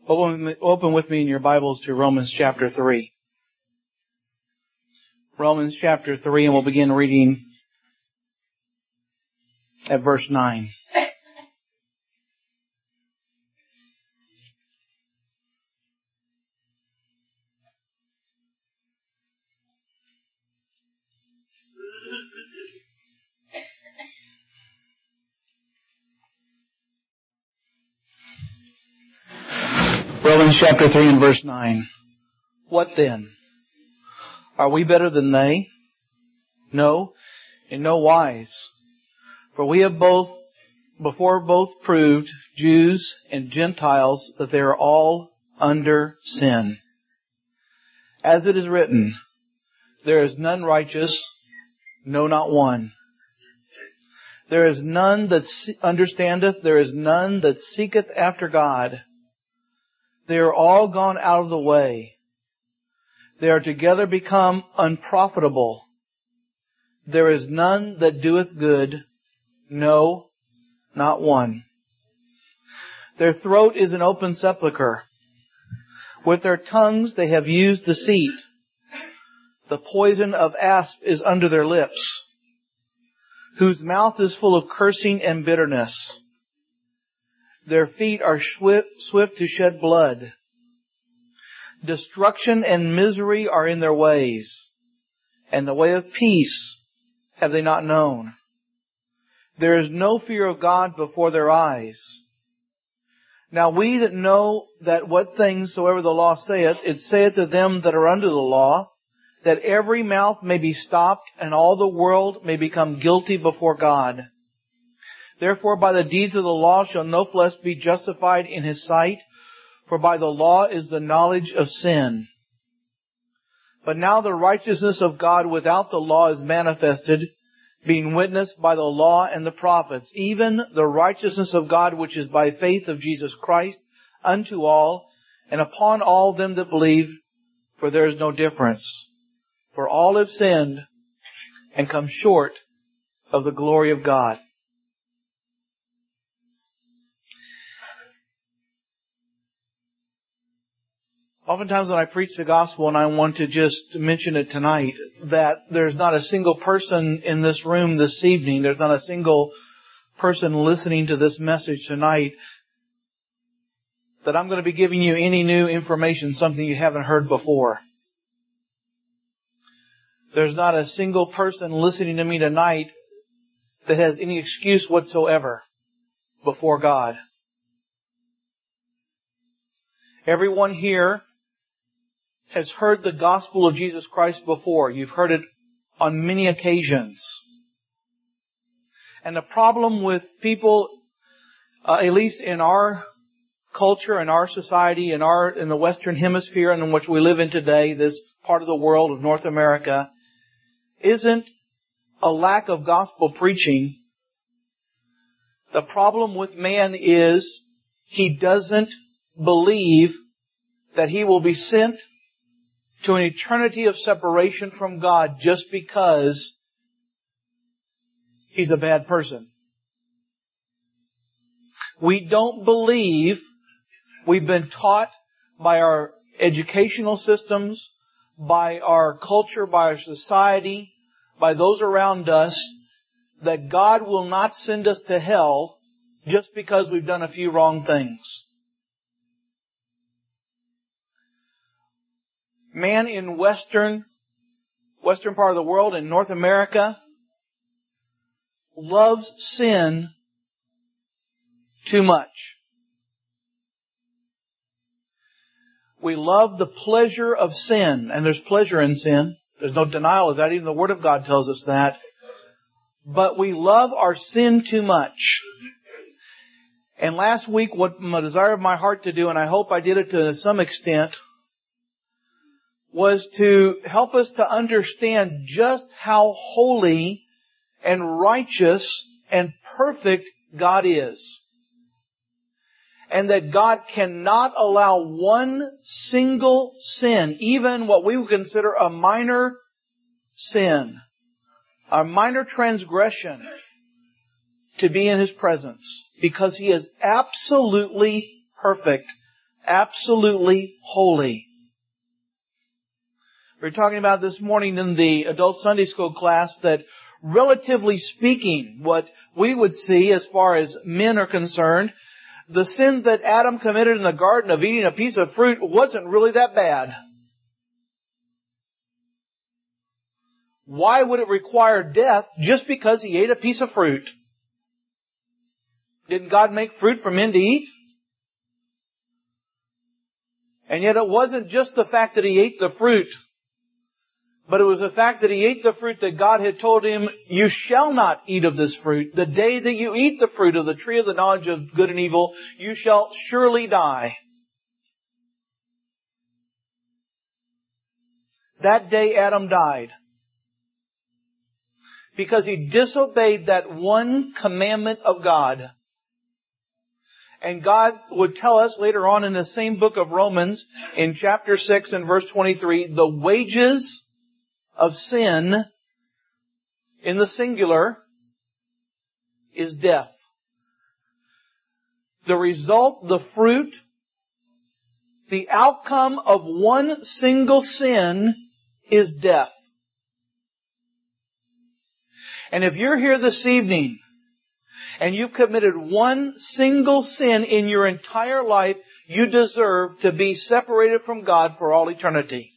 Open with me in your Bibles to Romans chapter 3. Romans chapter 3, and we'll begin reading at verse 9. Romans chapter 3 and verse 9. What then? Are we better than they? No, in no wise. For we have both proved, Jews and Gentiles, that they are all under sin. As it is written, there is none righteous, no, not one. There is none that understandeth, there is none that seeketh after God. They are all gone out of the way. They are together become unprofitable. There is none that doeth good, no, not one. Their throat is an open sepulchre. With their tongues they have used deceit. The poison of asp is under their lips, whose mouth is full of cursing and bitterness. Their feet are swift to shed blood. Destruction and misery are in their ways, and the way of peace have they not known. There is no fear of God before their eyes. Now we that know that what things soever the law saith, it saith to them that are under the law, that every mouth may be stopped, and all the world may become guilty before God. Therefore by the deeds of the law shall no flesh be justified in his sight, for by the law is the knowledge of sin. But now the righteousness of God without the law is manifested, being witnessed by the law and the prophets, even the righteousness of God which is by faith of Jesus Christ unto all, and upon all them that believe, for there is no difference. For all have sinned and come short of the glory of God. Oftentimes when I preach the gospel, and I want to just mention it tonight, that there's not a single person in this room this evening, there's not a single person listening to this message tonight, that I'm going to be giving you any new information, something you haven't heard before. There's not a single person listening to me tonight that has any excuse whatsoever before God. Everyone here has heard the gospel of Jesus Christ before. You've heard it on many occasions. And the problem with people, at least in our culture, in our society, in the Western Hemisphere in which we live in today, this part of the world of North America, isn't a lack of gospel preaching. The problem with man is he doesn't believe that he will be sent to an eternity of separation from God just because he's a bad person. We don't believe, we've been taught by our educational systems, by our culture, by our society, by those around us, that God will not send us to hell just because we've done a few wrong things. Man in western part of the world, in North America, loves sin too much. We love the pleasure of sin, and there's pleasure in sin. There's no denial of that. Even the Word of God tells us that. But we love our sin too much. And last week, what my desire of my heart to do, and I hope I did it to some extent, was to help us to understand just how holy and righteous and perfect God is. And that God cannot allow one single sin, even what we would consider a minor sin, a minor transgression, to be in His presence. Because He is absolutely perfect absolutely holy. We were talking about this morning in the adult Sunday school class that, relatively speaking, what we would see as far as men are concerned, the sin that Adam committed in the garden of eating a piece of fruit wasn't really that bad. Why would it require death just because he ate a piece of fruit? Didn't God make fruit for men to eat? And yet it wasn't just the fact that he ate the fruit, but it was the fact that he ate the fruit that God had told him, you shall not eat of this fruit. The day that you eat the fruit of the tree of the knowledge of good and evil, you shall surely die. That day Adam died, because he disobeyed that one commandment of God. And God would tell us later on in the same book of Romans, in chapter 6 and verse 23, the wages of sin, in the singular, is death. The result, the fruit, the outcome of one single sin is death. And if you're here this evening and you've committed one single sin in your entire life, you deserve to be separated from God for all eternity.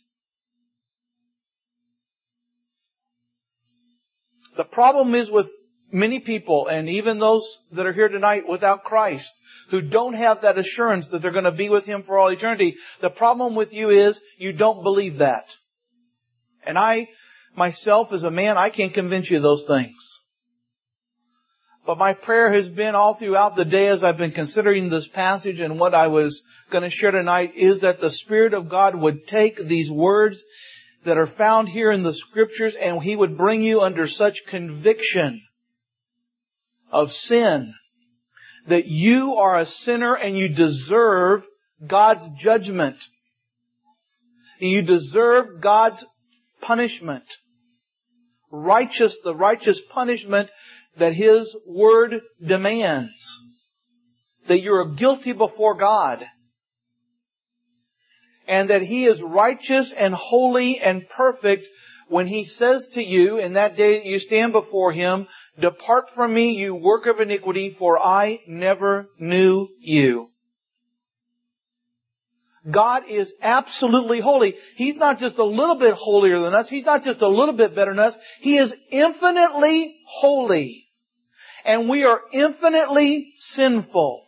The problem is with many people, and even those that are here tonight without Christ, who don't have that assurance that they're going to be with Him for all eternity. The problem with you is you don't believe that. And I, myself as a man, I can't convince you of those things. But my prayer has been all throughout the day as I've been considering this passage and what I was going to share tonight is that the Spirit of God would take these words that are found here in the Scriptures and He would bring you under such conviction of sin that you are a sinner and you deserve God's judgment. You deserve God's punishment. The righteous punishment that His Word demands. That you are guilty before God. And that He is righteous and holy and perfect when He says to you in that day that you stand before Him, depart from me, you work of iniquity, for I never knew you. God is absolutely holy. He's not just a little bit holier than us. He's not just a little bit better than us. He is infinitely holy. And we are infinitely sinful.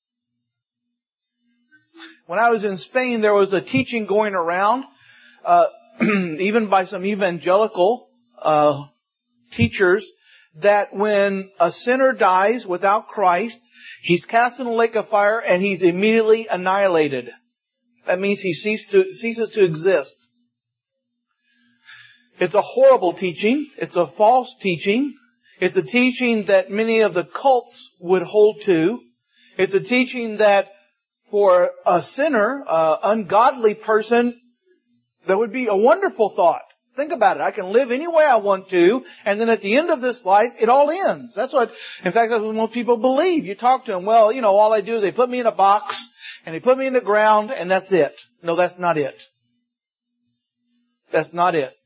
When I was in Spain, there was a teaching going around, even by some evangelical teachers, that when a sinner dies without Christ, he's cast in a lake of fire and he's immediately annihilated. That means he ceases to exist. It's a horrible teaching. It's a false teaching. It's a teaching that many of the cults would hold to. It's a teaching that for a sinner, ungodly person, that would be a wonderful thought. Think about it. I can live any way I want to, and then at the end of this life, it all ends. That's what most people believe. You talk to them, well, all I do is they put me in a box, and they put me in the ground, and that's it. No, that's not it. That's not it.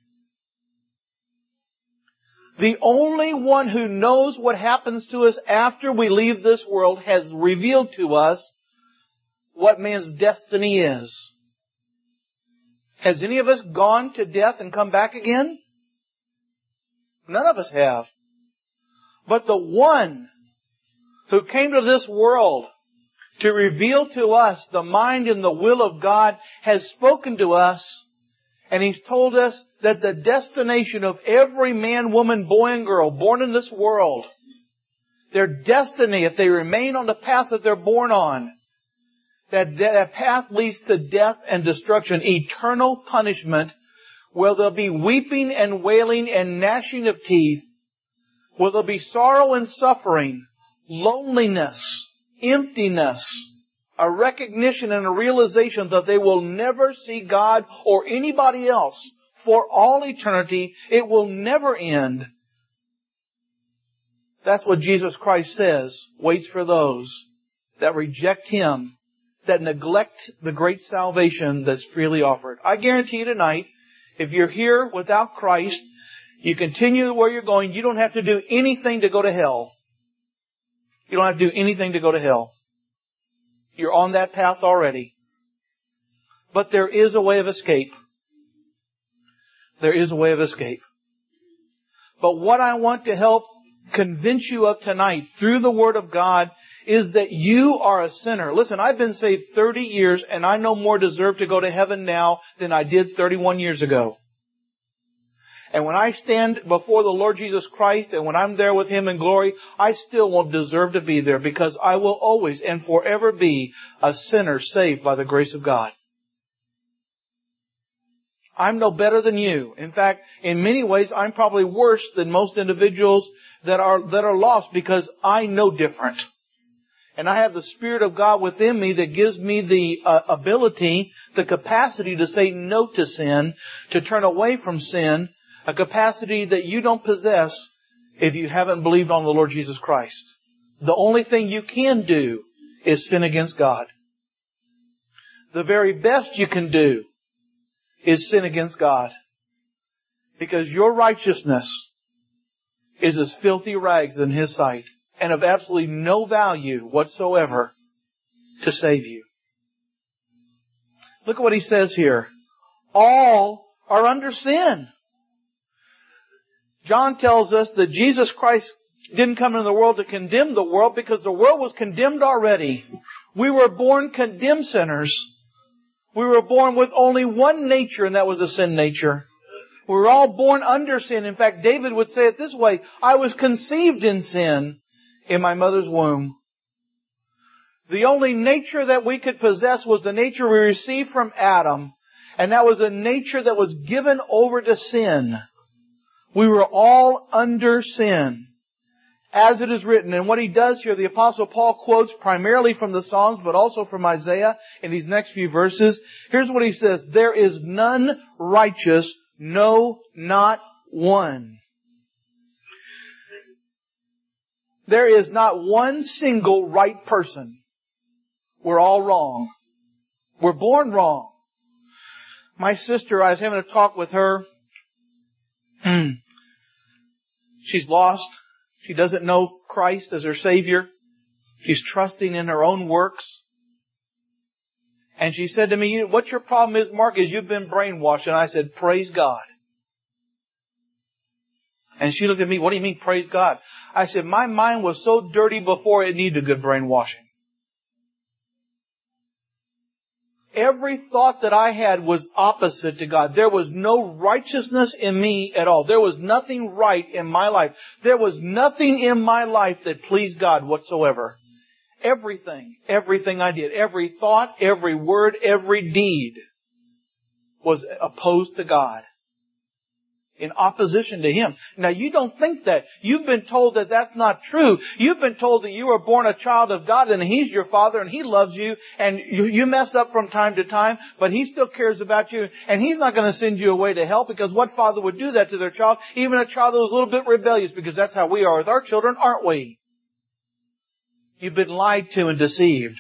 The only one who knows what happens to us after we leave this world has revealed to us what man's destiny is. Has any of us gone to death and come back again? None of us have. But the one who came to this world to reveal to us the mind and the will of God has spoken to us, and He's told us that the destination of every man, woman, boy, and girl born in this world, their destiny, if they remain on the path that they're born on, that path leads to death and destruction, eternal punishment, where there'll be weeping and wailing and gnashing of teeth, where there'll be sorrow and suffering, loneliness, emptiness, a recognition and a realization that they will never see God or anybody else for all eternity. It will never end. That's what Jesus Christ says waits for those that reject Him that neglect the great salvation that's freely offered. I guarantee you tonight, if you're here without Christ, you continue where you're going, you don't have to do anything to go to hell. You don't have to do anything to go to hell. You're on that path already. But there is a way of escape. There is a way of escape. But what I want to help convince you of tonight through the Word of God is that you are a sinner. Listen, I've been saved 30 years and I no more deserve to go to heaven now than I did 31 years ago. And when I stand before the Lord Jesus Christ and when I'm there with Him in glory, I still won't deserve to be there because I will always and forever be a sinner saved by the grace of God. I'm no better than you. In fact, in many ways, I'm probably worse than most individuals that are lost because I know different. And I have the Spirit of God within me that gives me the ability, the capacity to say no to sin, to turn away from sin, a capacity that you don't possess if you haven't believed on the Lord Jesus Christ. The only thing you can do is sin against God. The very best you can do is sin against God. Because your righteousness is as filthy rags in His sight and of absolutely no value whatsoever to save you. Look at what He says here. All are under sin. John tells us that Jesus Christ didn't come into the world to condemn the world because the world was condemned already. We were born condemned sinners. We were born with only one nature, and that was a sin nature. We were all born under sin. In fact, David would say it this way, I was conceived in sin in my mother's womb. The only nature that we could possess was the nature we received from Adam, and that was a nature that was given over to sin. We were all under sin, as it is written. And what he does here, the Apostle Paul quotes primarily from the Psalms, but also from Isaiah in these next few verses. Here's what he says, there is none righteous, no, not one. There is not one single right person. We're all wrong. We're born wrong. My sister, I was having a talk with her. She's lost. She doesn't know Christ as her Savior. She's trusting in her own works. And she said to me, what your problem is, Mark, is you've been brainwashed. And I said, praise God. And she looked at me, what do you mean, praise God? I said, my mind was so dirty before it needed a good brainwashing. Every thought that I had was opposite to God. There was no righteousness in me at all. There was nothing right in my life. There was nothing in my life that pleased God whatsoever. Everything I did, every thought, every word, every deed was opposed to God. In opposition to Him. Now you don't think that. You've been told that that's not true. You've been told that you were born a child of God and He's your Father and He loves you and you mess up from time to time, but He still cares about you and He's not going to send you away to hell because what father would do that to their child? Even a child that was a little bit rebellious, because that's how we are with our children, aren't we? You've been lied to and deceived.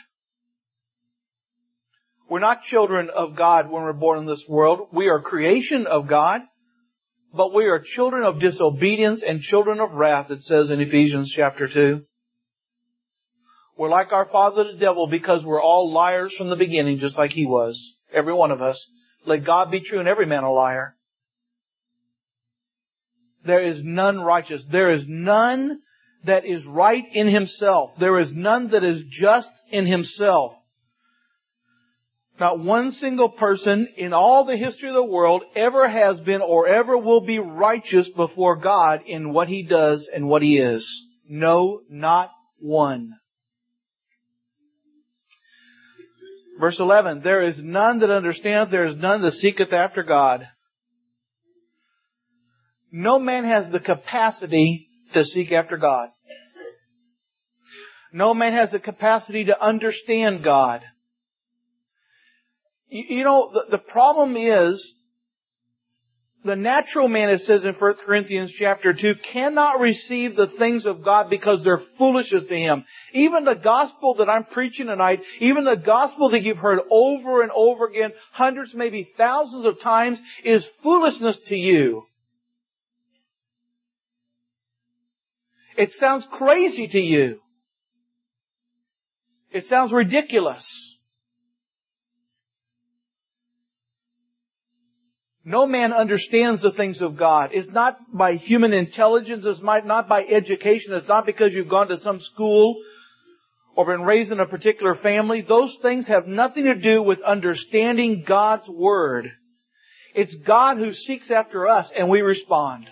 We're not children of God when we're born in this world. We are creation of God. But we are children of disobedience and children of wrath, it says in Ephesians chapter 2. We're like our father the devil because we're all liars from the beginning, just like he was. Every one of us. Let God be true and every man a liar. There is none righteous. There is none that is right in himself. There is none that is just in himself. Not one single person in all the history of the world ever has been or ever will be righteous before God in what he does and what he is. No, not one. Verse 11, there is none that understandeth, there is none that seeketh after God. No man has the capacity to seek after God. No man has the capacity to understand God. You know, the problem is the natural man, it says in 1 Corinthians chapter 2, cannot receive the things of God because they're foolishness to him. Even the gospel that I'm preaching tonight, even the gospel that you've heard over and over again, hundreds, maybe thousands of times, is foolishness to you. It sounds crazy to you. It sounds ridiculous. No man understands the things of God. It's not by human intelligence. It's not by education. It's not because you've gone to some school or been raised in a particular family. Those things have nothing to do with understanding God's Word. It's God who seeks after us, and we respond.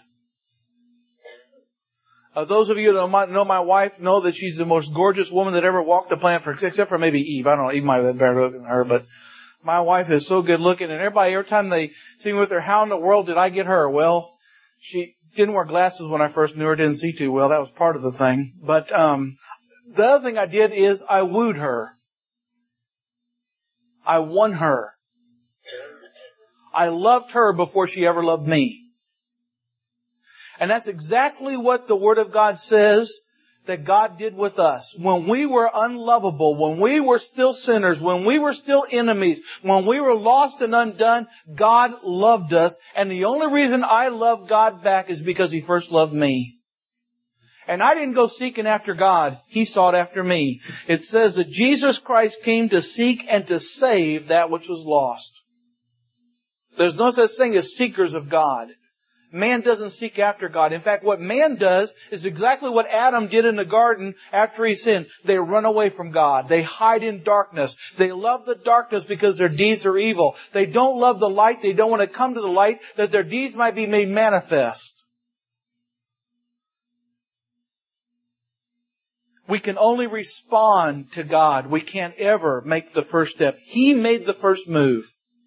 Those of you that know my wife know that she's the most gorgeous woman that ever walked the planet, except for maybe Eve. I don't know, Eve might have been better looking than her, but my wife is so good looking, and every time they see me with her, how in the world did I get her? Well, she didn't wear glasses when I first knew her, didn't see too well. That was part of the thing. But the other thing I did is I wooed her. I won her. I loved her before she ever loved me. And that's exactly what the Word of God says that God did with us. When we were unlovable, when we were still sinners, when we were still enemies, when we were lost and undone, God loved us. And the only reason I love God back is because He first loved me. And I didn't go seeking after God. He sought after me. It says that Jesus Christ came to seek and to save that which was lost. There's no such thing as seekers of God. Man doesn't seek after God. In fact, what man does is exactly what Adam did in the garden after he sinned. They run away from God. They hide in darkness. They love the darkness because their deeds are evil. They don't love the light. They don't want to come to the light that their deeds might be made manifest. We can only respond to God. We can't ever make the first step. He made the first move.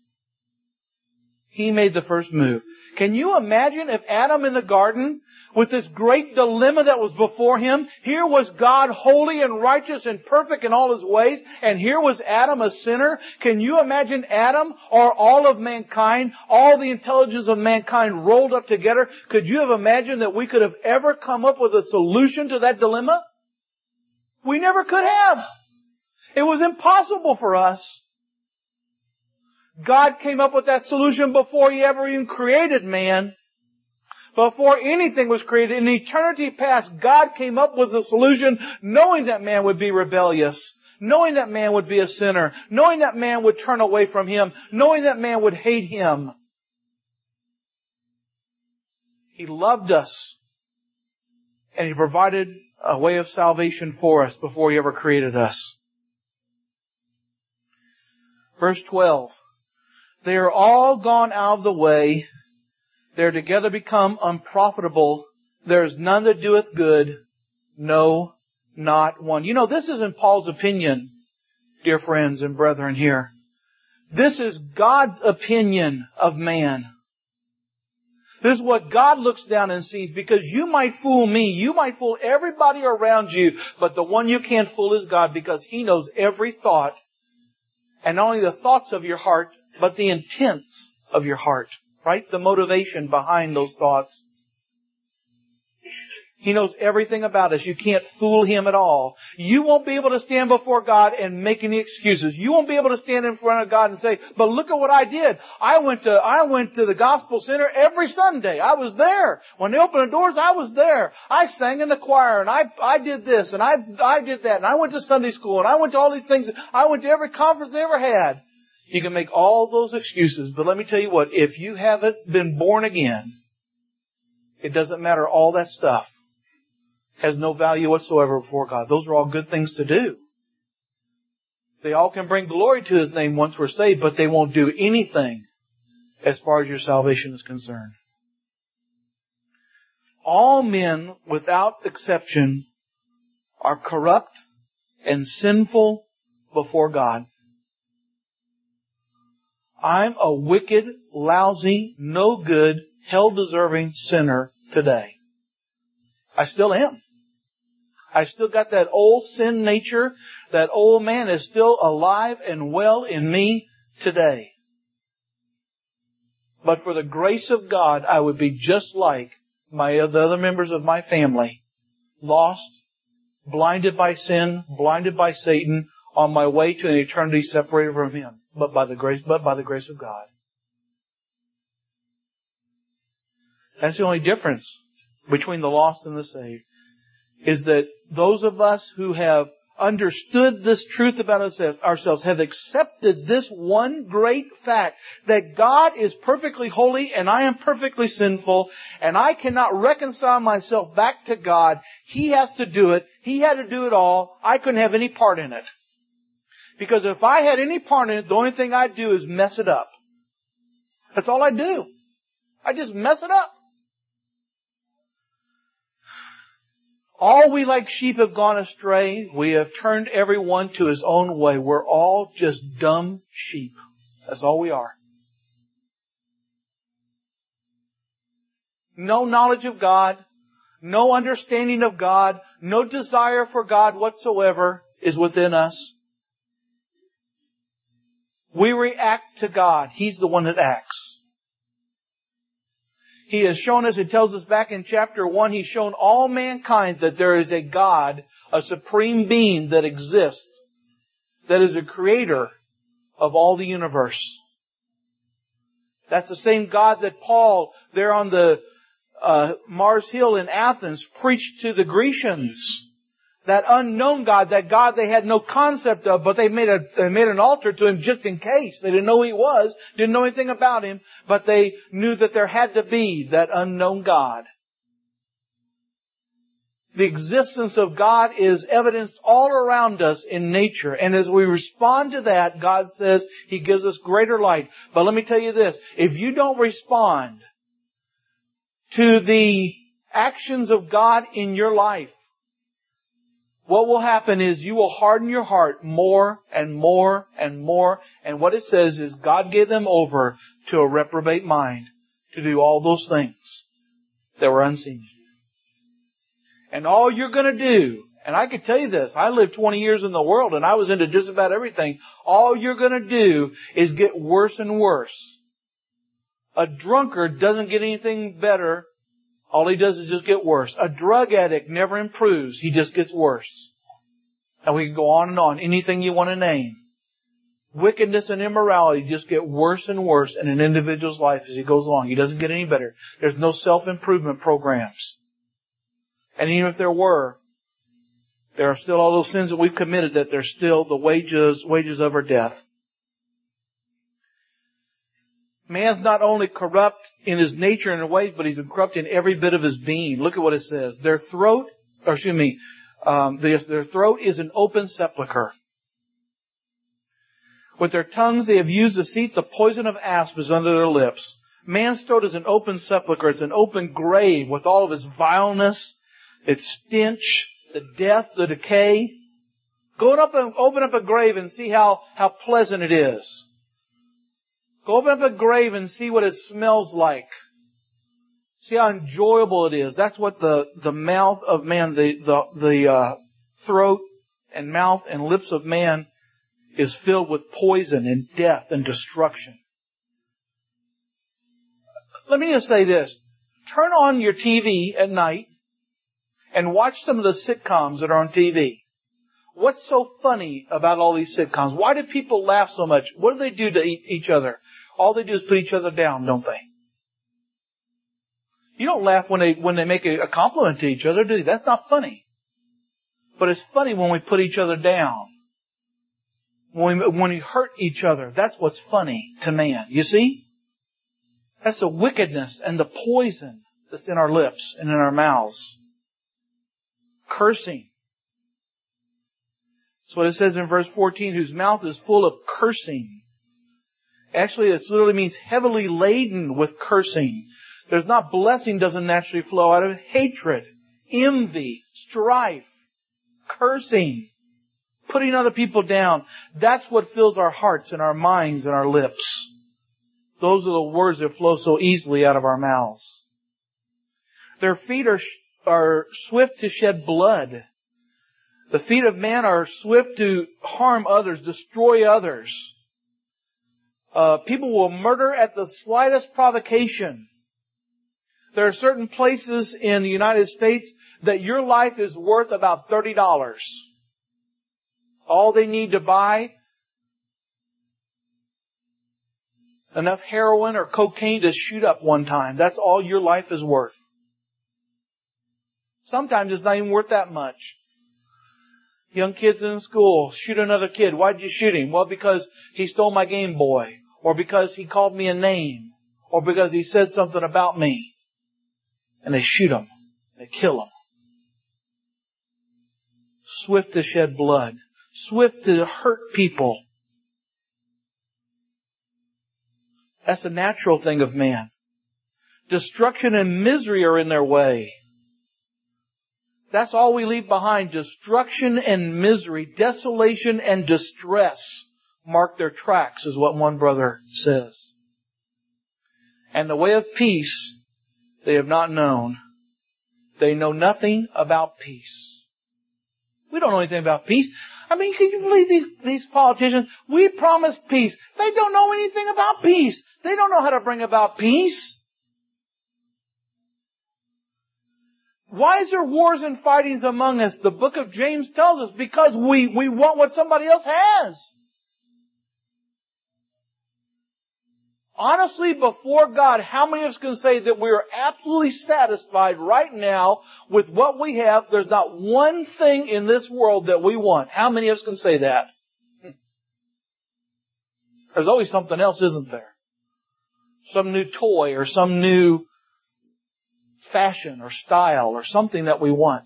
He made the first move. Can you imagine if Adam in the garden, with this great dilemma that was before him, here was God holy and righteous and perfect in all His ways, and here was Adam a sinner? Can you imagine Adam or all of mankind, all the intelligence of mankind rolled up together? Could you have imagined that we could have ever come up with a solution to that dilemma? We never could have. It was impossible for us. God came up with that solution before He ever even created man. Before anything was created, in eternity past, God came up with the solution knowing that man would be rebellious, knowing that man would be a sinner, knowing that man would turn away from Him, knowing that man would hate Him. He loved us, and He provided a way of salvation for us before He ever created us. Verse 12. They are all gone out of the way. They are together become unprofitable. There is none that doeth good. No, not one. You know, this isn't Paul's opinion, dear friends and brethren here. This is God's opinion of man. This is what God looks down and sees, because you might fool me, you might fool everybody around you, but the one you can't fool is God, because He knows every thought, and not only the thoughts of your heart, but the intents of your heart, right? The motivation behind those thoughts. He knows everything about us. You can't fool Him at all. You won't be able to stand before God and make any excuses. You won't be able to stand in front of God and say, but look at what I did. I went to the Gospel Center every Sunday. I was there. When they opened the doors, I was there. I sang in the choir, and I did this, and I did that, and I went to Sunday school, and I went to all these things. I went to every conference they ever had. You can make all those excuses, but let me tell you what, if you haven't been born again, it doesn't matter. All that stuff has no value whatsoever before God. Those are all good things to do. They all can bring glory to His name once we're saved, but they won't do anything as far as your salvation is concerned. All men, without exception, are corrupt and sinful before God. I'm a wicked, lousy, no good, hell-deserving sinner today. I still am. I still got that old sin nature. That old man is still alive and well in me today. But for the grace of God, I would be just like the other members of my family. Lost, blinded by sin, blinded by Satan, on my way to an eternity separated from Him. But by the grace of God. That's the only difference between the lost and the saved. Is that those of us who have understood this truth about ourselves have accepted this one great fact that God is perfectly holy and I am perfectly sinful and I cannot reconcile myself back to God. He has to do it. He had to do it all. I couldn't have any part in it. Because if I had any part in it, the only thing I'd do is mess it up. That's all I do. I just mess it up. All we like sheep have gone astray. We have turned everyone to his own way. We're all just dumb sheep. That's all we are. No knowledge of God, no understanding of God, no desire for God whatsoever is within us. We react to God. He's the one that acts. He has shown us, it tells us back in chapter 1, He's shown all mankind that there is a God, a supreme being that exists, that is a creator of all the universe. That's the same God that Paul, there on the Mars Hill in Athens, preached to the Grecians. That unknown God, that God they had no concept of, but they made an altar to Him just in case. They didn't know who He was, didn't know anything about Him, but they knew that there had to be that unknown God. The existence of God is evidenced all around us in nature. And as we respond to that, God says He gives us greater light. But let me tell you this, if you don't respond to the actions of God in your life, what will happen is you will harden your heart more and more and more. And what it says is God gave them over to a reprobate mind to do all those things that were unseen. And all you're going to do, and I can tell you this, I lived 20 years in the world and I was into just about everything. All you're going to do is get worse and worse. A drunkard doesn't get anything better. All he does is just get worse. A drug addict never improves. He just gets worse. And we can go on and on. Anything you want to name. Wickedness and immorality just get worse and worse in an individual's life as he goes along. He doesn't get any better. There's no self-improvement programs. And even if there were, there are still all those sins that we've committed that they're still the wages of our death. Man's not only corrupt in his nature and ways, but he's corrupt in every bit of his being. Look at what it says. Their throat is an open sepulcher. With their tongues they have used deceit. The poison of asp is under their lips. Man's throat is an open sepulcher. It's an open grave with all of its vileness, its stench, the death, the decay. Go up and open up a grave and see how pleasant it is. Go open up a grave and see what it smells like. See how enjoyable it is. That's what the mouth of man, the throat and mouth and lips of man is filled with poison and death and destruction. Let me just say this. Turn on your TV at night and watch some of the sitcoms that are on TV. What's so funny about all these sitcoms? Why do people laugh so much? What do they do to each other? All they do is put each other down, don't they? You don't laugh when they make a compliment to each other, do you? That's not funny. But it's funny when we put each other down. When we hurt each other, that's what's funny to man. You see? That's the wickedness and the poison that's in our lips and in our mouths. Cursing. That's what it says in verse 14, whose mouth is full of cursing. Actually, it literally means heavily laden with cursing. There's not blessing doesn't naturally flow out of hatred, envy, strife, cursing, putting other people down. That's what fills our hearts and our minds and our lips. Those are the words that flow so easily out of our mouths. Their feet are swift to shed blood. The feet of man are swift to harm others, destroy others. People will murder at the slightest provocation. There are certain places in the United States that your life is worth about $30. All they need to buy enough heroin or cocaine to shoot up one time. That's all your life is worth. Sometimes it's not even worth that much. Young kids in school shoot another kid. Why did you shoot him? Well, because he stole my Game Boy. Or because he called me a name. Or because he said something about me. And they shoot him. They kill him. Swift to shed blood. Swift to hurt people. That's the natural thing of man. Destruction and misery are in their way. That's all we leave behind. Destruction and misery, desolation and distress mark their tracks, is what one brother says. And the way of peace they have not known. They know nothing about peace. We don't know anything about peace. I mean, can you believe these politicians? We promise peace. They don't know anything about peace. They don't know how to bring about peace. Why is there wars and fightings among us? The book of James tells us because we want what somebody else has. Honestly, before God, how many of us can say that we are absolutely satisfied right now with what we have? There's not one thing in this world that we want. How many of us can say that? There's always something else, isn't there? Some new toy or some new fashion or style or something that we want.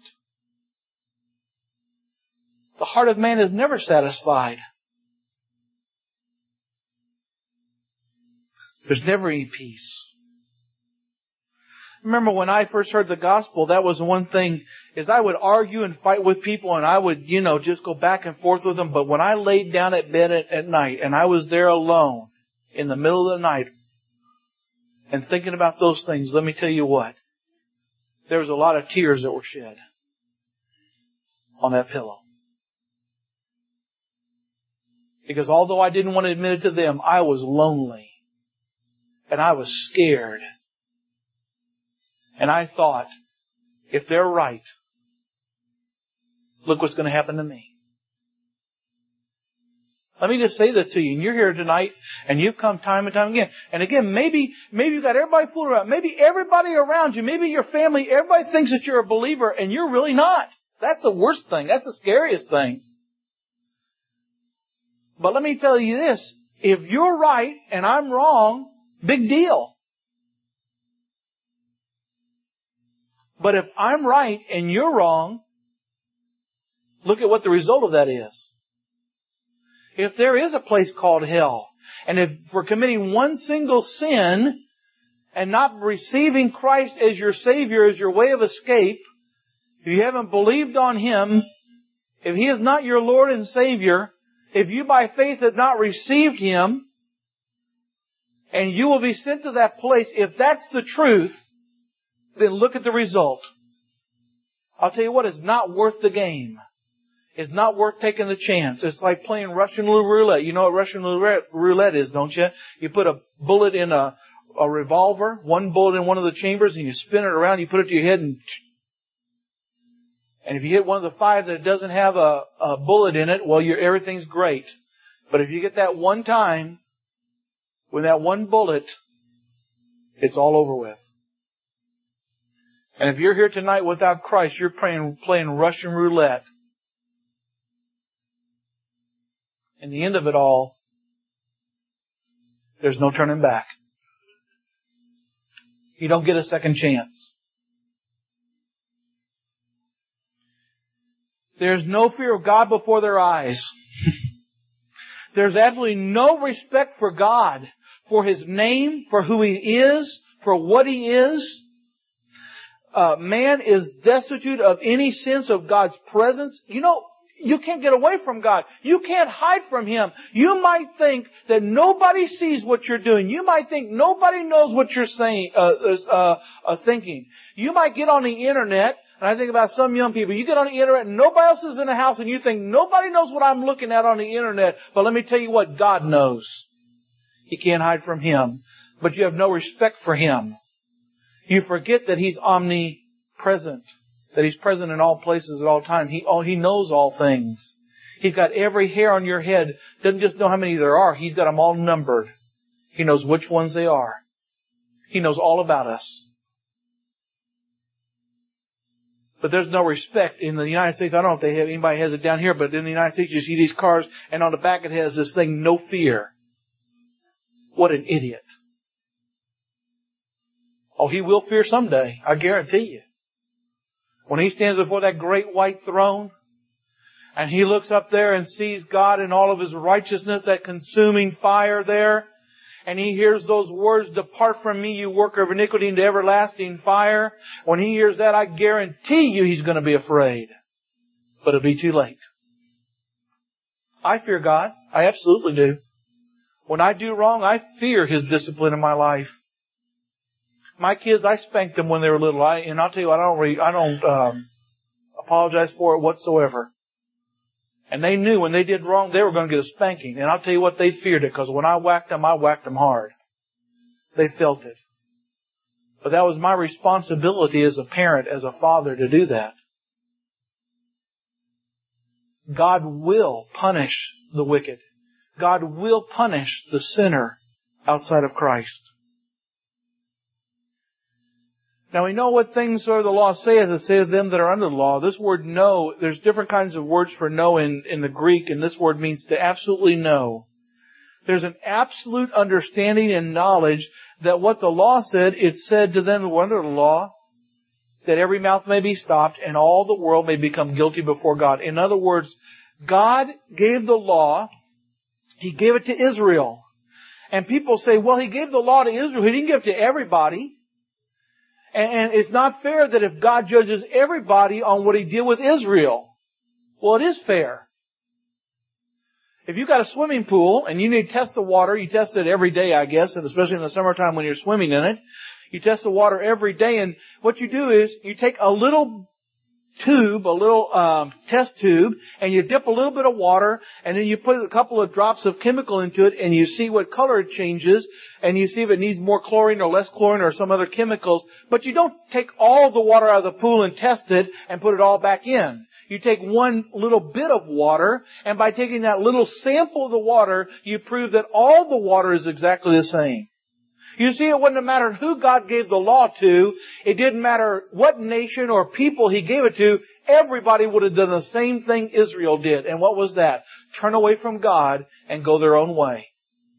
The heart of man is never satisfied. There's never any peace. Remember when I first heard the gospel, that was one thing, is I would argue and fight with people and I would, just go back and forth with them. But when I laid down at bed at night and I was there alone in the middle of the night and thinking about those things, let me tell you what. There was a lot of tears that were shed on that pillow. Because although I didn't want to admit it to them, I was lonely. And I was scared. And I thought, if they're right, look what's going to happen to me. Let me just say that to you. And you're here tonight, and you've come time and time again. And again, maybe you've got everybody fooling around. Maybe everybody around you, maybe your family, everybody thinks that you're a believer, and you're really not. That's the worst thing. That's the scariest thing. But let me tell you this. If you're right and I'm wrong, big deal. But if I'm right and you're wrong, look at what the result of that is. If there is a place called hell, and if we're committing one single sin and not receiving Christ as your Savior, as your way of escape, if you haven't believed on Him, if He is not your Lord and Savior, if you by faith have not received Him, and you will be sent to that place, if that's the truth, then look at the result. I'll tell you what, it's not worth the game. It's not worth taking the chance. It's like playing Russian roulette. You know what Russian roulette is, don't you? You put a bullet in a revolver, one bullet in one of the chambers, and you spin it around, you put it to your head, and if you hit one of the 5 that doesn't have a bullet in it, well, everything's great. But if you get that one time, with that one bullet, it's all over with. And if you're here tonight without Christ, you're playing Russian roulette. In the end of it all, there's no turning back. You don't get a second chance. There's no fear of God before their eyes. There's absolutely no respect for God, for His name, for who He is, for what He is. Man is destitute of any sense of God's presence. You can't get away from God. You can't hide from Him. You might think that nobody sees what you're doing. You might think nobody knows what you're saying, thinking. You might get on the internet, and I think about some young people. You get on the internet and nobody else is in the house, and you think nobody knows what I'm looking at on the internet. But let me tell you what, God knows. You can't hide from Him. But you have no respect for Him. You forget that He's omnipresent. That He's present in all places at all times. He knows all things. He's got every hair on your head. Doesn't just know how many there are. He's got them all numbered. He knows which ones they are. He knows all about us. But there's no respect in the United States. I don't know if they have anybody has it down here, but in the United States you see these cars, and on the back it has this thing, no fear. What an idiot. Oh, he will fear someday, I guarantee you. When he stands before that great white throne, and he looks up there and sees God in all of His righteousness, that consuming fire there, and he hears those words, "Depart from me, you worker of iniquity, into everlasting fire." When he hears that, I guarantee you he's going to be afraid. But it'll be too late. I fear God. I absolutely do. When I do wrong, I fear His discipline in my life. My kids, I spanked them when they were little. And I'll tell you, I don't apologize for it whatsoever. And they knew when they did wrong, they were going to get a spanking. And I'll tell you what, they feared it, because when I whacked them hard. They felt it. But that was my responsibility as a parent, as a father, to do that. God will punish the wicked. God will punish the sinner outside of Christ. Now we know what things are the law saith. It saith them that are under the law. This word know, there's different kinds of words for know in the Greek, and this word means to absolutely know. There's an absolute understanding and knowledge that what the law said, it said to them that were under the law, that every mouth may be stopped and all the world may become guilty before God. In other words, God gave the law. He gave it to Israel. And people say, well, He gave the law to Israel. He didn't give it to everybody. And it's not fair that if God judges everybody on what He did with Israel. Well, it is fair. If you've got a swimming pool and you need to test the water, you test it every day, I guess, and especially in the summertime when you're swimming in it. You test the water every day, and what you do is you take a little tube, a little test tube, and you dip a little bit of water, and then you put a couple of drops of chemical into it, and you see what color it changes, and you see if it needs more chlorine or less chlorine or some other chemicals. But you don't take all the water out of the pool and test it and put it all back in. You take one little bit of water, and by taking that little sample of the water, you prove that all the water is exactly the same. You see, it wouldn't have mattered who God gave the law to. It didn't matter what nation or people He gave it to. Everybody would have done the same thing Israel did. And what was that? Turn away from God and go their own way.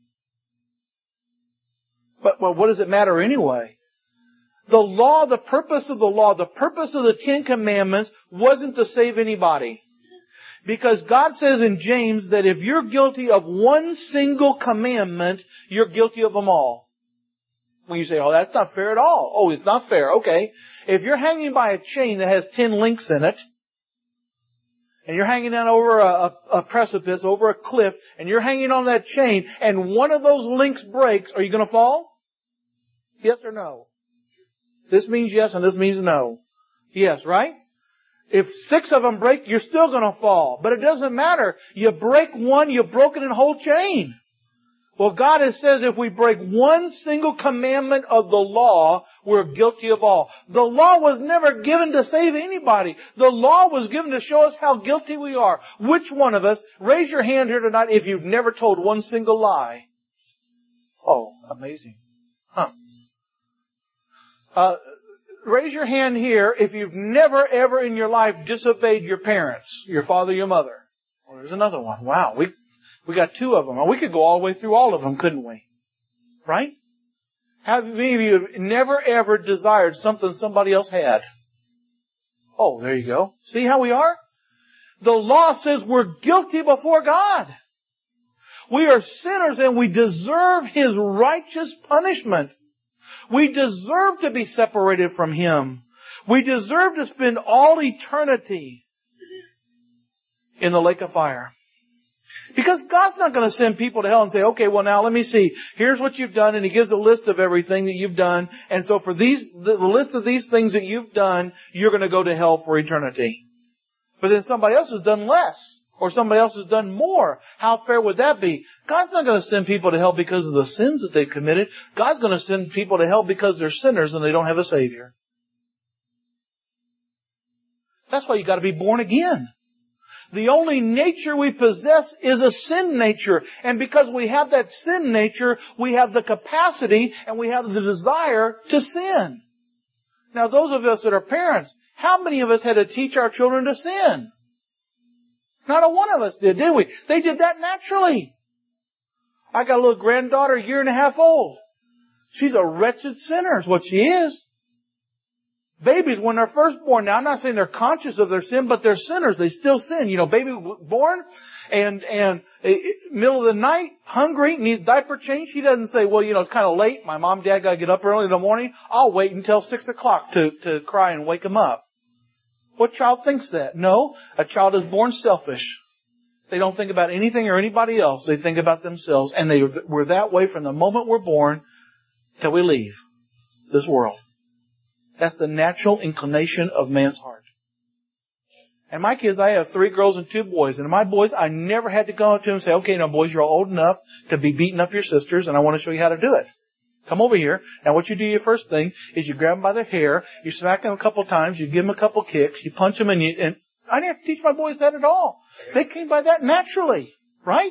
But what does it matter anyway? The law, the purpose of the law, the purpose of the Ten Commandments wasn't to save anybody. Because God says in James that if you're guilty of one single commandment, you're guilty of them all. When you say, oh, that's not fair at all. Oh, it's not fair. Okay. If you're hanging by a chain that has 10 links in it, and you're hanging down over a precipice, over a cliff, and you're hanging on that chain, and one of those links breaks, are you going to fall? Yes or no? This means yes, and this means no. Yes, right? If 6 of them break, you're still going to fall. But it doesn't matter. You break one, you've broken a whole chain. Well, God says if we break one single commandment of the law, we're guilty of all. The law was never given to save anybody. The law was given to show us how guilty we are. Which one of us, raise your hand here tonight if you've never told one single lie. Oh, amazing. Raise your hand here if you've never ever in your life disobeyed your parents, your father, your mother. Well, there's another one. Wow, we got 2 of them. We could go all the way through all of them, couldn't we? Right? Have many of you never ever desired something somebody else had? Oh, there you go. See how we are? The law says we're guilty before God. We are sinners and we deserve His righteous punishment. We deserve to be separated from Him. We deserve to spend all eternity in the lake of fire. Because God's not going to send people to hell and say, okay, well now let me see. Here's what you've done. And He gives a list of everything that you've done. And so for the list of these things that you've done, you're going to go to hell for eternity. But then somebody else has done less. Or somebody else has done more. How fair would that be? God's not going to send people to hell because of the sins that they've committed. God's going to send people to hell because they're sinners and they don't have a Savior. That's why you got to be born again. The only nature we possess is a sin nature. And because we have that sin nature, we have the capacity and we have the desire to sin. Now, those of us that are parents, how many of us had to teach our children to sin? Not a one of us did we? They did that naturally. I got a little granddaughter, a year and a half old. She's a wretched sinner is what she is. Babies, when they're first born, now I'm not saying they're conscious of their sin, but they're sinners. They still sin. You know, baby born and middle of the night, hungry, needs diaper change. He doesn't say, well, you know, it's kind of late. My mom and dad got to get up early in the morning. I'll wait until 6 o'clock to cry and wake him up. What child thinks that? No, a child is born selfish. They don't think about anything or anybody else. They think about themselves. And we're that way from the moment we're born till we leave this world. That's the natural inclination of man's heart. And my kids, I have 3 girls and 2 boys. And my boys, I never had to go up to them and say, okay, now boys, you're all old enough to be beating up your sisters, and I want to show you how to do it. Come over here. Now what you do, your first thing, is you grab them by their hair, you smack them a couple times, you give them a couple kicks, you punch them, and I didn't have to teach my boys that at all. They came by that naturally. Right?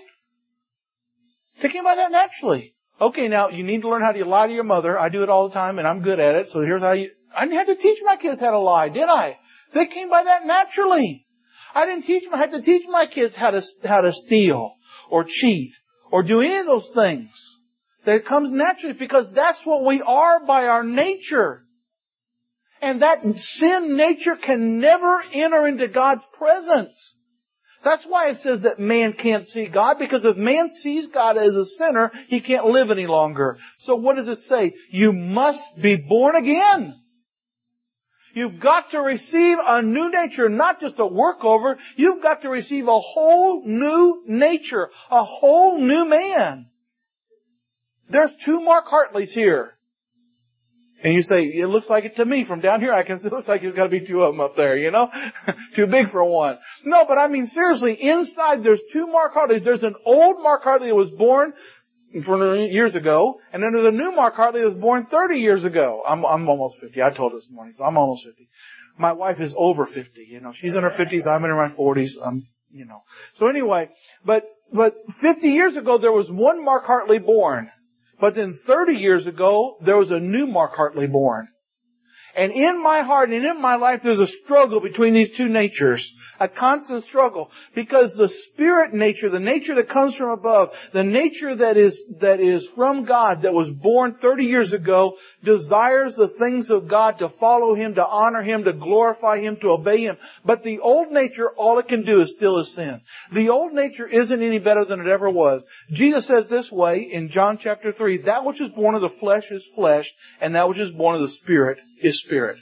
They came by that naturally. Okay, now you need to learn how to lie to your mother. I do it all the time, and I'm good at it, so here's how you... I didn't have to teach my kids how to lie, did I? They came by that naturally. I had to teach my kids how to steal or cheat or do any of those things. That comes naturally because that's what we are by our nature. And that sin nature can never enter into God's presence. That's why it says that man can't see God, because if man sees God as a sinner, he can't live any longer. So what does it say? You must be born again. You've got to receive a new nature, not just a workover. You've got to receive a whole new nature, a whole new man. There's 2 Mark Hartleys here. And you say, it looks like it to me. From down here, I can see it looks like there's got to be 2 of them up there, you know? Too big for one. No, but I mean, seriously, inside there's 2 Mark Hartleys. There's an old Mark Hartley that was born years ago, and then there's a new Mark Hartley that was born 30 years ago. I'm almost 50. I told this morning, so I'm almost 50. My wife is over 50, you know. She's in her 50s, I'm in my 40s, you know. So anyway, but 50 years ago there was one Mark Hartley born. But then 30 years ago, there was a new Mark Hartley born. And in my heart and in my life, there's a struggle between these 2 natures. A constant struggle. Because the spirit nature, the nature that comes from above, the nature that is from God, that was born 30 years ago, desires the things of God, to follow Him, to honor Him, to glorify Him, to obey Him. But the old nature, all it can do is still is sin. The old nature isn't any better than it ever was. Jesus says this way in John chapter 3, that which is born of the flesh is flesh, and that which is born of the Spirit is spirit.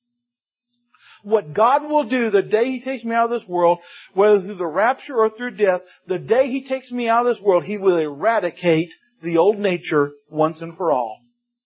What God will do the day He takes me out of this world, whether through the rapture or through death, the day He takes me out of this world, He will eradicate the old nature once and for all.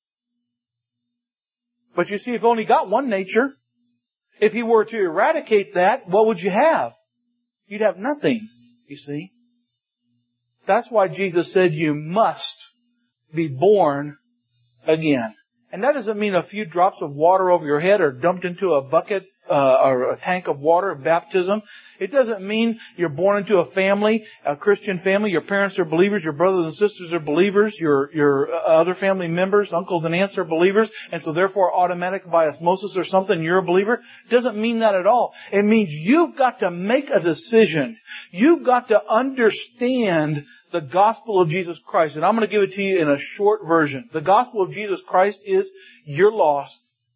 But you see, if you only got one nature, if He were to eradicate that, what would you have? You'd have nothing, you see. That's why Jesus said you must be born again. And that doesn't mean a few drops of water over your head or dumped into a bucket or a tank of water of baptism. It doesn't mean you're born into a family, a Christian family. Your parents are believers. Your brothers and sisters are believers. Your other family members, uncles and aunts are believers. And so therefore automatic by osmosis or something, you're a believer. It doesn't mean that at all. It means you've got to make a decision. You've got to understand the gospel of Jesus Christ. And I'm going to give it to you in a short version. The gospel of Jesus Christ is you're lost.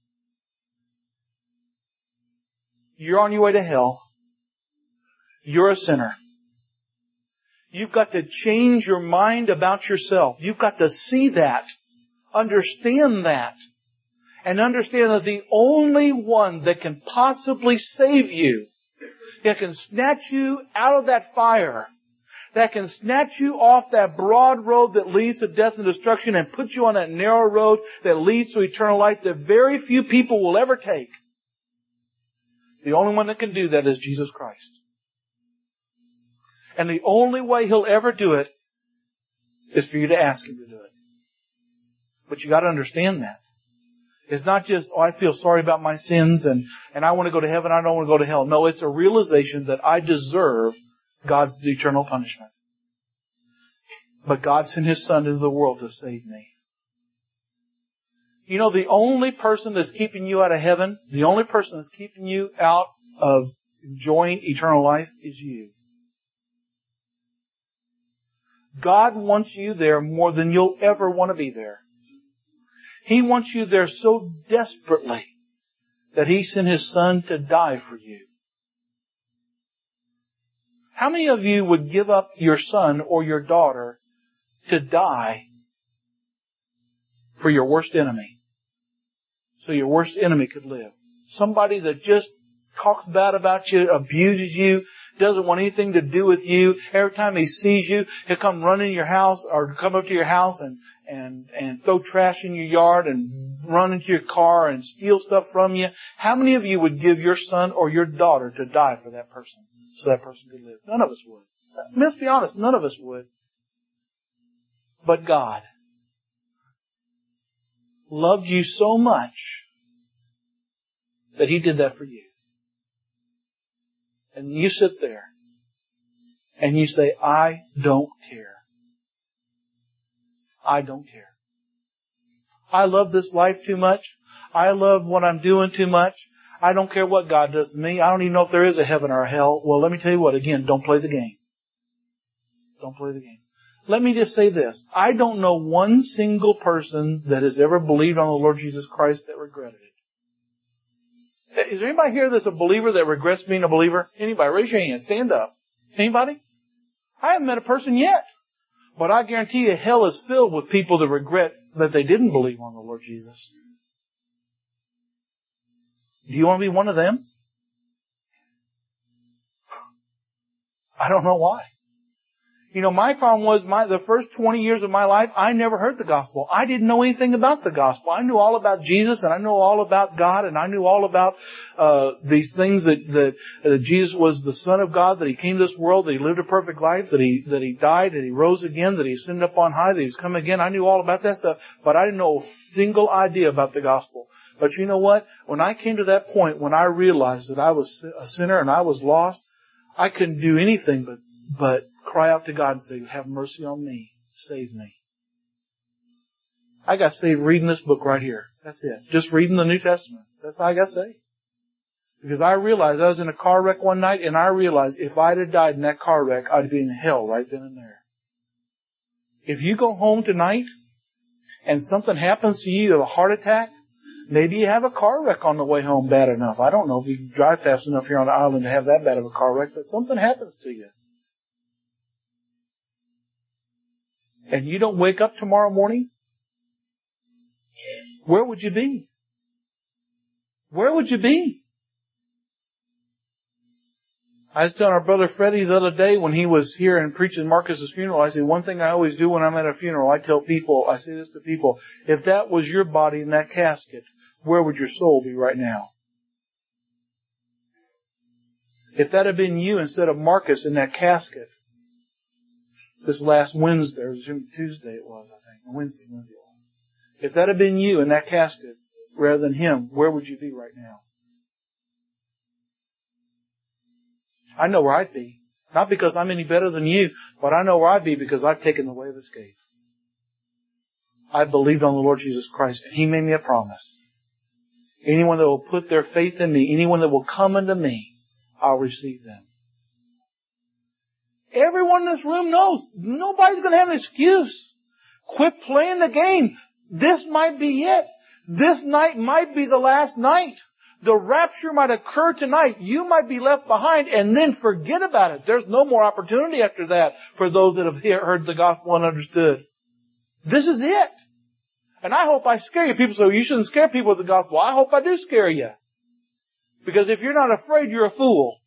You're on your way to hell. You're a sinner. You've got to change your mind about yourself. You've got to see that. Understand that. And understand that the only one that can possibly save you, that can snatch you out of that fire, that can snatch you off that broad road that leads to death and destruction and put you on that narrow road that leads to eternal life that very few people will ever take. The only one that can do that is Jesus Christ. And the only way He'll ever do it is for you to ask Him to do it. But you got to understand that. It's not just, I feel sorry about my sins and I want to go to heaven, I don't want to go to hell. No, it's a realization that I deserve God's eternal punishment. But God sent His Son into the world to save me. You know, the only person that's keeping you out of heaven, the only person that's keeping you out of enjoying eternal life is you. God wants you there more than you'll ever want to be there. He wants you there so desperately that He sent His Son to die for you. How many of you would give up your son or your daughter to die for your worst enemy? So your worst enemy could live. Somebody that just talks bad about you, abuses you, doesn't want anything to do with you. Every time he sees you, he'll come run in your house or come up to your house and throw trash in your yard and run into your car and steal stuff from you. How many of you would give your son or your daughter to die for that person so that person could live? None of us would. Let's be honest, none of us would. But God loved you so much that He did that for you. And you sit there and you say, I don't care. I don't care. I love this life too much. I love what I'm doing too much. I don't care what God does to me. I don't even know if there is a heaven or a hell. Well, let me tell you what, again, don't play the game. Don't play the game. Let me just say this. I don't know one single person that has ever believed on the Lord Jesus Christ that regretted it. Is there anybody here that's a believer that regrets being a believer? Anybody? Raise your hand. Stand up. Anybody? I haven't met a person yet. But I guarantee you hell is filled with people that regret that they didn't believe on the Lord Jesus. Do you want to be one of them? I don't know why. You know, my problem was the first 20 years of my life, I never heard the gospel. I didn't know anything about the gospel. I knew all about Jesus and I knew all about God and I knew all about these things that Jesus was the Son of God, that He came to this world, that He lived a perfect life, that He died, that He rose again, that He ascended up on high, that He was coming again. I knew all about that stuff, but I didn't know a single idea about the gospel. But you know what? When I came to that point, when I realized that I was a sinner and I was lost, I couldn't do anything but cry out to God and say, have mercy on me. Save me. I got saved reading this book right here. That's it. Just reading the New Testament. That's how I got saved. Because I realized I was in a car wreck one night and I realized if I'd have died in that car wreck, I'd be in hell right then and there. If you go home tonight and something happens to you, you have a heart attack, maybe you have a car wreck on the way home bad enough. I don't know if you can drive fast enough here on the island to have that bad of a car wreck, but something happens to you. And you don't wake up tomorrow morning, where would you be? Where would you be? I was telling our brother Freddie the other day when he was here and preaching Marcus's funeral, I said, one thing I always do when I'm at a funeral, I say this to people, if that was your body in that casket, where would your soul be right now? If that had been you instead of Marcus in that casket, this last Wednesday, or Tuesday it was, I think. Wednesday it was. If that had been you in that casket rather than him, where would you be right now? I know where I'd be. Not because I'm any better than you, but I know where I'd be because I've taken the way of escape. I believed on the Lord Jesus Christ, and He made me a promise. Anyone that will put their faith in me, anyone that will come unto me, I'll receive them. Everyone in this room knows. Nobody's going to have an excuse. Quit playing the game. This might be it. This night might be the last night. The rapture might occur tonight. You might be left behind and then forget about it. There's no more opportunity after that for those that have heard the gospel and understood. This is it. And I hope I scare you. People say, you shouldn't scare people with the gospel. I hope I do scare you. Because if you're not afraid, you're a fool.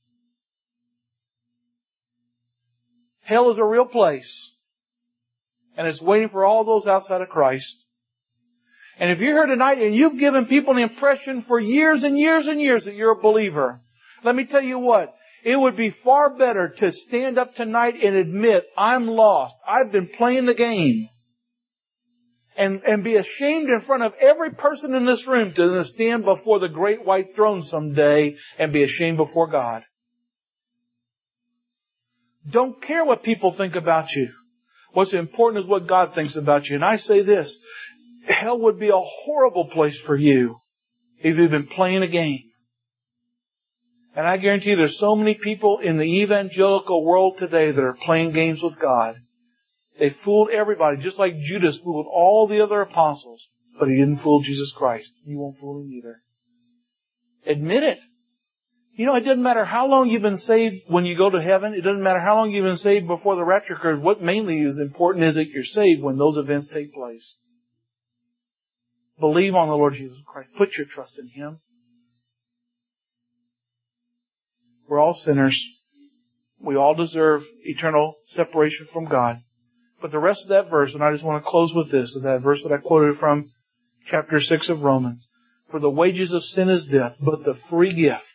Hell is a real place. And it's waiting for all those outside of Christ. And if you're here tonight and you've given people the impression for years and years and years that you're a believer, let me tell you what. It would be far better to stand up tonight and admit, I'm lost. I've been playing the game. And be ashamed in front of every person in this room to stand before the great white throne someday and be ashamed before God. Don't care what people think about you. What's important is what God thinks about you. And I say this, hell would be a horrible place for you if you've been playing a game. And I guarantee you there's so many people in the evangelical world today that are playing games with God. They fooled everybody, just like Judas fooled all the other apostles. But he didn't fool Jesus Christ. You won't fool him either. Admit it. You know, it doesn't matter how long you've been saved when you go to heaven. It doesn't matter how long you've been saved before the rapture occurs. What mainly is important is that you're saved when those events take place. Believe on the Lord Jesus Christ. Put your trust in Him. We're all sinners. We all deserve eternal separation from God. But the rest of that verse, and I just want to close with this, that verse that I quoted from chapter 6 of Romans. For the wages of sin is death, but the free gift